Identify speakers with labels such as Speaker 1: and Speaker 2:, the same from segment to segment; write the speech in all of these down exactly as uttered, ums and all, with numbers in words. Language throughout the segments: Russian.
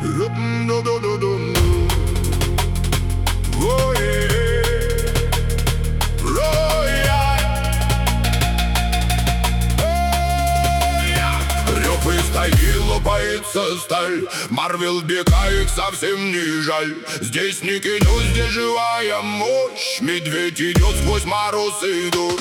Speaker 1: Лопается сталь, Марвел бека их совсем не жаль. Здесь не кино, здесь живая мощь. Медведь идет сквозь мороз и дождь.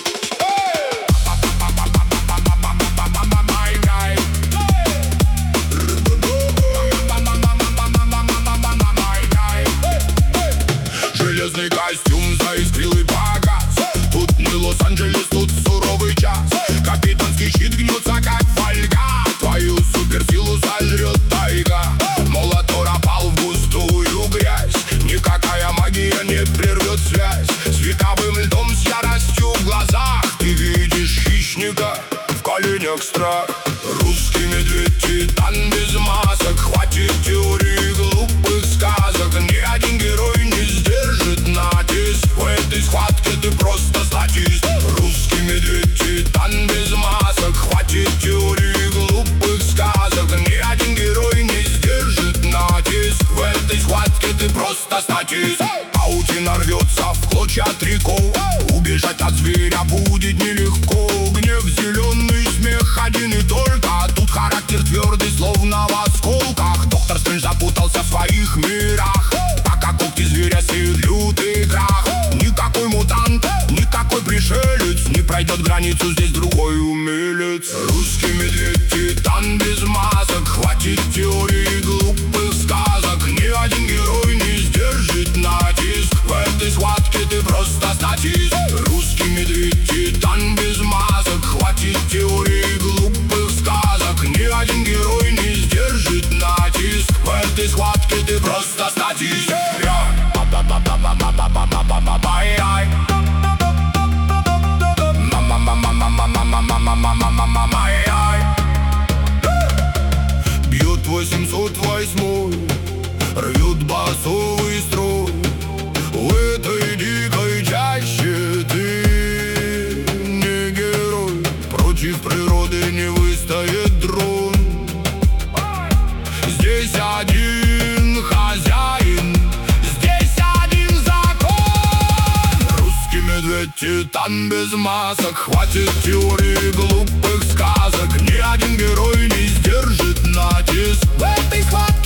Speaker 1: Железный костюм заискрил и погас. Тут не Лос-Анджелес, тут суровый час. Капитанский щит гнется, как фольга. Твою суперсилу сожрет тайга. Молотор опал в густую грязь. Никакая магия не прервет связь. Световым льдом с яростью в глазах. Ты видишь хищника, в коленях страх. Русский медведь, титан без масок. Хватит теории глупых сказок. Ни один герой не сдержит натиск. В этой схватке ты просто статист. Русский медведь, титан без масок. Хватит теории глупых сказок. Ни один герой не сдержит натиск. В этой схватке ты просто статист. Паутина рвется в клочья трико. Убежать от зверя будет нелегко. Гнев, зеленый смех один и только. Тут характер твердый, словно в осколках. Доктор Стрэндж запутался в своих мирах. Пока когти зверя сеют лютый крах. Никакой мутант, никакой пришелец не пройдет границу, здесь другой умелец. Русский медведь, титан без масок. Хватит теории глупых сказок. Ни один герой не сдержит натиск. В этой схватке ты просто статист. Русский медведь, титан без масок. Хватит теории глупых сказок. Ни один герой не сдержит натиск. В этой схватке ты просто статист. Бьют восемьсот восьмой, рвют басовый строй. В этой дикой чаще ты не герой. Против природы не выстоит дрон. Здесь один хозяин, здесь один закон. Русский медведь, титан без масок. Хватит теории глупых сказок. Ни один герой не сдержит натиск. В этой схватке